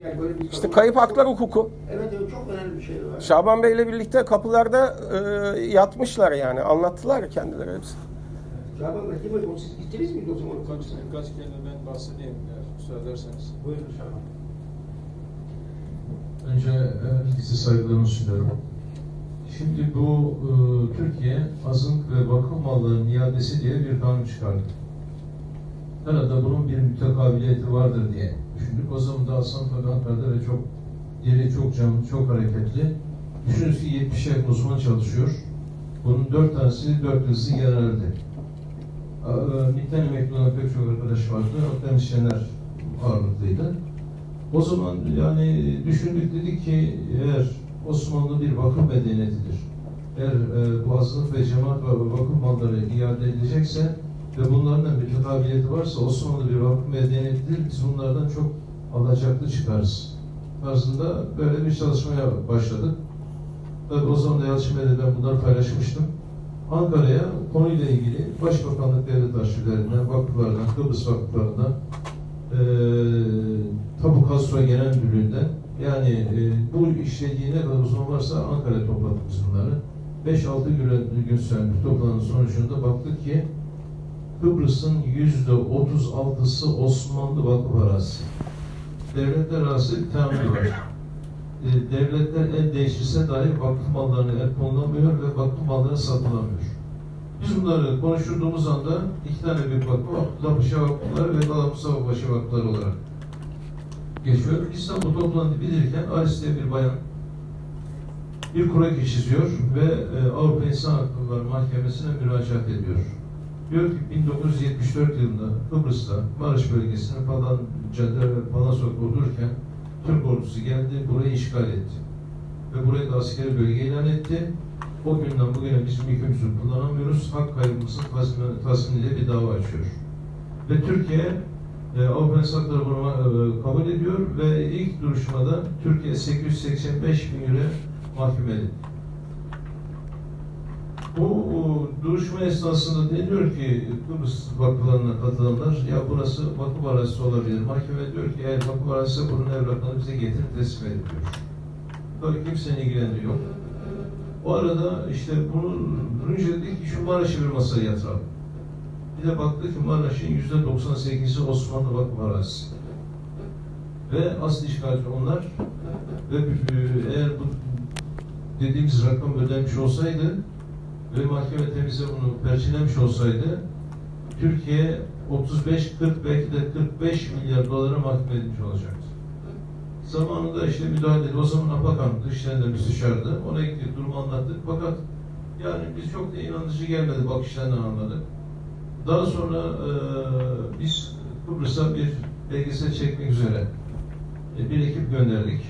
Yani böyle bir İşte kayıp haklar hukuku. Evet, çok önemli bir şey var. Şaban Bey'le birlikte kapılarda yatmışlar yani. Anlattılar kendileri hepsi. Şaban Bey, değil mi? Siz gittiniz mi o zaman? Birkaç kelime ben bahsedeyim eğer müsaade ederseniz. Buyurun Şaban. Önce herkese saygılarımı sunuyorum. Şimdi bu Türkiye azınlık ve vakıf mallarının iadesi diye bir kanun çıkardı. Herhalde bunun bir mütekabiliyeti vardır diye düşündük. O zaman da Hasan Tabi Ankara'da ve çok diri, çok canlı, çok hareketli. Düşünün ki 70 yakın uzman çalışıyor. Bunun 4 tanesi 4 yıldızlı generaldi. MİT'ten emekli olan pek çok arkadaş vardı. Akademisyenler ağırlıklıydı. O zaman yani düşündük, dedik ki eğer Osmanlı bir vakıf medeniyetidir, eğer bu azınlık ve cemaat ve vakıf malları iade edilecekse ve bunların da mütekabiliyeti varsa Osmanlı bir vakıf medeniyetidir, biz bunlardan çok alacaklı çıkarız tarzında böyle bir çalışmaya başladık. Tabii o zaman da Yalçın Bey'le ben bunları paylaşmıştım. Ankara'ya konuyla ilgili Başbakanlık Devlet Arşivlerinden, vakıflardan, Kıbrıs vakıflarından, Tapu Kadastro Genel Müdürlüğü'nden, yani bu işlediği ne kadar uzman varsa Ankara'ya topladık biz bunları. 5-6 gün süren bir toplantının sonucunda baktık ki Kıbrıs'ın %36'sı Osmanlı vakıf arazisi. Devletler arası bir teamül var. Devletler el değiştirse dahi vakıf mallarına el konulamıyor ve vakıf malları satılamıyor. Biz bunları konuşturduğumuz anda 2 tane büyük vakıf, Abdülhapaşa vakıfları ve Mustafapaşa vakıfları olarak geçiyor. İstanbul toplantı bilirken Aris diye bir bayan bir kroki çiziyor ve Avrupa İnsan Hakları Mahkemesi'ne müracaat ediyor. Diyor ki 1974 yılında Kıbrıs'ta Maraş bölgesinde Palan Sokak'ta dururken Türk ordusu geldi, burayı işgal etti. Ve burayı da askeri bölge ilan etti. O günden bugüne bizim yükümüzü kullanamıyoruz. Hak kaybımızın tasminiyle bir dava açıyor. Ve Türkiye Avrupa İnsan Hakları bunu kabul ediyor ve ilk duruşmada Türkiye 885 bin euro mahkum edildi. Bu duruşma esnasında deniyor ki Kıbrıs vakıflarına katılanlar, ya burası vakıf arazisi olabilir. Mahkeme diyor ki eğer vakıf arazisi bunun evraklarını bize getirip teslim edin diyor. Tabii kimsenin ilgilendiği yok. O arada işte bunu durunca dedik ki şu Maraş'ı bir masaya yatıralım. Bir de baktık ki Maraş'ın %98'i Osmanlı vakıf arazisi. Ve asıl işgalci onlar ve eğer bu dediğimiz rakam ödenmiş olsaydı ve mahkeme temize bunu perçinlemiş olsaydı Türkiye 35-40 belki de 45 milyar dolara mahkum edilmiş olacaktı. Zamanında işte müdahale edildi. O zaman Apakan Dışişleri'nde müsteşardı. Ona gittik, durumu anlattık. Fakat yani biz çok da inandırıcı gelmedi, bakışlarından anladık. Daha sonra biz Kıbrıs'a bir belgesel çekmek üzere bir ekip gönderdik.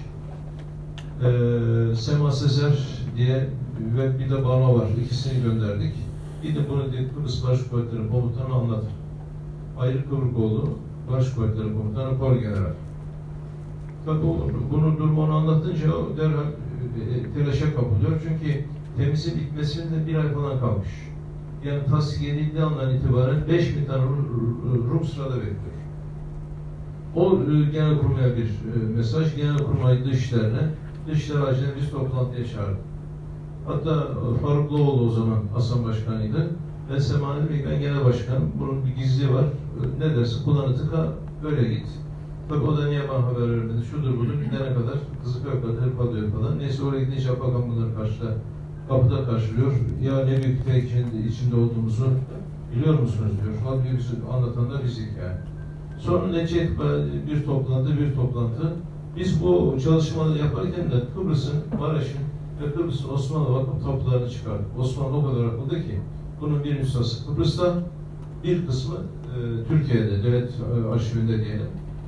Sema Sezer diye ve bir de Bano var. İkisini gönderdik. Gidin bunu dedik, Kıbrıs Barış Kuvvetleri Komutanı anlatın. Ayrı Kıbrıkoğlu Barış Kuvvetleri Komutanı Kor General. Tabii bunu durumunu anlatınca o derhal telaşa kapılıyor. Çünkü temizin bitmesinde 1 ay falan kalmış. Yani tasdik edildiği andan itibaren 5.000 tane Rum sırada bekliyor. O Genelkurmay'a bir mesaj, Genelkurmay Dışişleri Acil'e biz toplantıya çağırdık. Hatta Farukluoğlu o zaman Hasan Başkanı'ydı. Ben Semani Bey, ben genel başkanım. Bunun bir gizli var. Ne dersin? Kulağını tıka, öyle git. Tabii o da niye bana haber vermedi? Şudur budur, gidene kadar Kızılköy'de hırpalıyor falan. Neyse oraya gidince Apakan bunları kapıda karşılıyor. Ya ne büyük tehlikenin içinde olduğumuzu biliyor musunuz diyor. Halbuki biz anlatan da bizdik yani. Sonra netice bir toplantı. Biz bu çalışmaları yaparken de Kıbrıs'ın, Maraş'ın ve Kıbrıs'ın Osmanlı vakıf tapularını çıkardık. Osmanlı o kadar akıllı ki bunun bir nüshası Kıbrıs'ta, bir kısmı Türkiye'de, devlet arşivinde diyelim.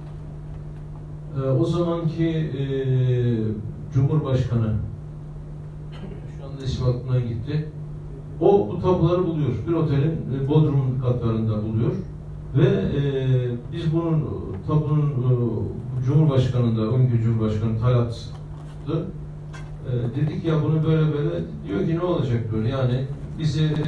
O zamanki Cumhurbaşkanı, şu anda ismi aklımdan gitti, o bu tapuları buluyor. Bir otelin Bodrum katlarında buluyor. Ve biz bunun tapunun Cumhurbaşkanı'nda, o günkü Cumhurbaşkanı Talat'tı. Dedik ya bunu böyle diyor ki ne olacak böyle, yani bizi